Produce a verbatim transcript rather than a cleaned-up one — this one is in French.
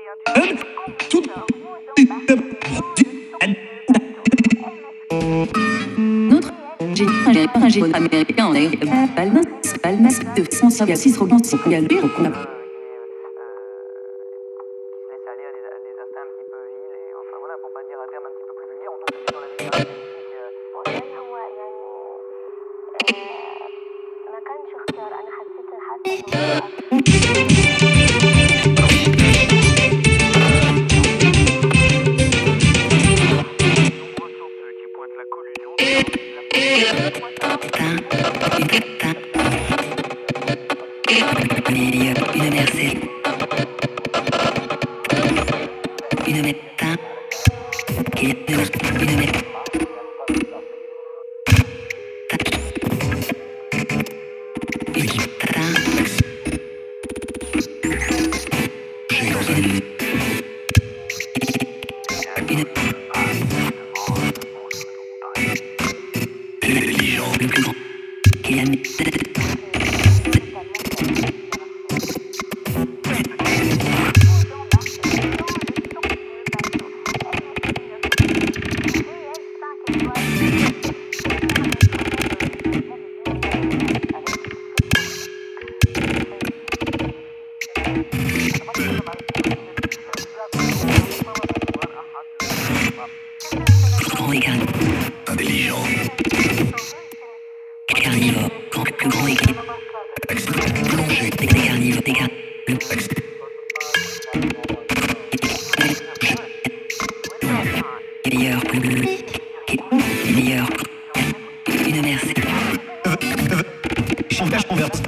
Notre un géant américain en air, Palmas, Palmas, de cent six Robin, Galbé, au Conab. Une Mercedes, une médecin, qui est une médecin. Intelligent. Carnivore, grand, plus grand équipe. Plongé. Des carnivores, des gars. Meilleur, plus meilleur. Une Mercedes. Changage converti.